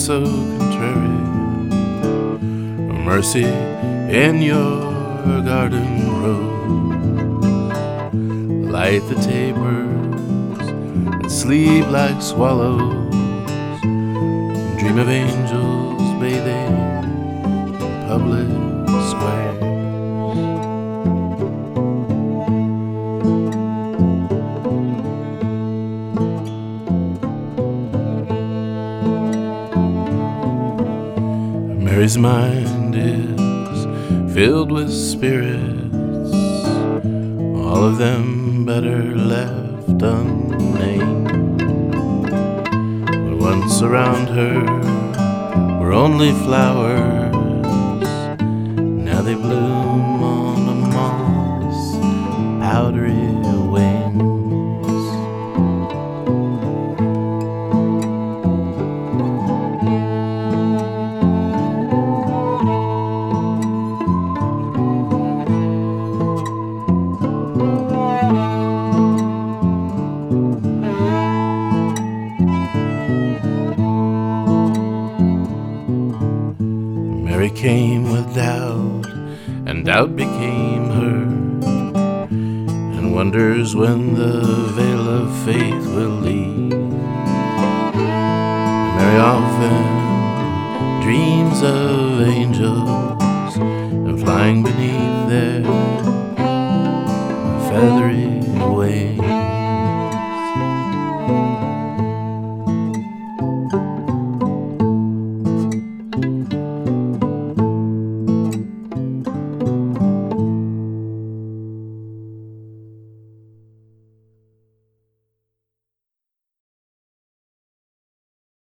so contrary. Mercy in your garden rose. Light the tapers and sleep like swallows. Dream of angels bathing in public squares. Mary's mind is filled with spirits, all of them better left unnamed. But once around her were only flowers, now they bloom on a moth's powdery wings. Mary came with doubt, and doubt became her, and wonders when the veil of faith will leave. Mary often dreams of angels and flying beneath